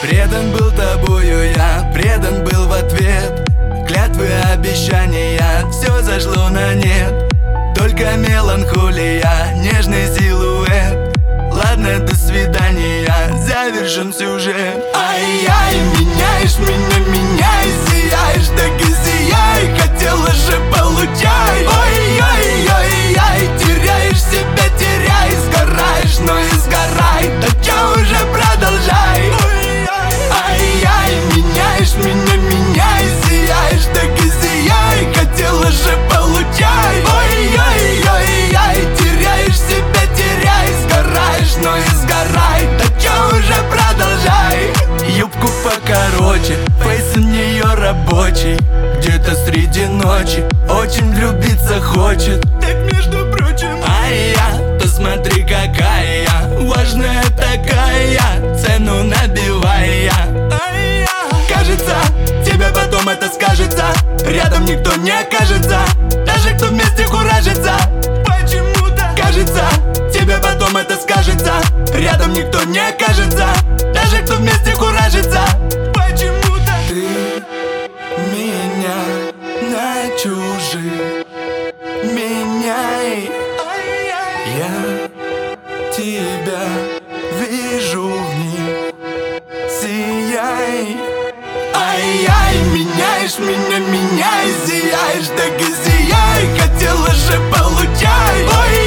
Предан был тобою я, предан был в ответ. Клятвы, обещания, все зашло на нет. Только меланхолия, нежный силуэт. Ладно, до свидания, завершен сюжет. Ай-яй, меняешь меня, меняй, сияешь, так и сияй. Хотела же, получай. Ой-ой-ой-ой, теряешь себя, теряй. Сгораешь, но и сгорай. Так чё уже продолжай. Ай-яй, меняешь меня, меняй, сияешь, так и сияй. Хотела же, получай. Ой-ой-ой-ой, теряешь себя, теряй. Сгораешь, но и сгорай. Так чё уже продолжай. Юбку покороче, фейс у нее рабочий. Где-то среди ночи очень влюбиться хочет. Так между прочим. А я, посмотри какая я, важная такая, цену набивая. Кажется, тебе потом это скажется. Рядом никто не окажется, даже кто вместе куражится. Почему-то кажется, тебе потом это скажется. Рядом никто не окажется, даже кто вместе куражится. Почему-то ты меня на чужих меняй. Я тебя вижу в них, сияй. Ай-яй, меняешь меня, меняй, сияешь, так и сияй. Хотела же, получай. Ой,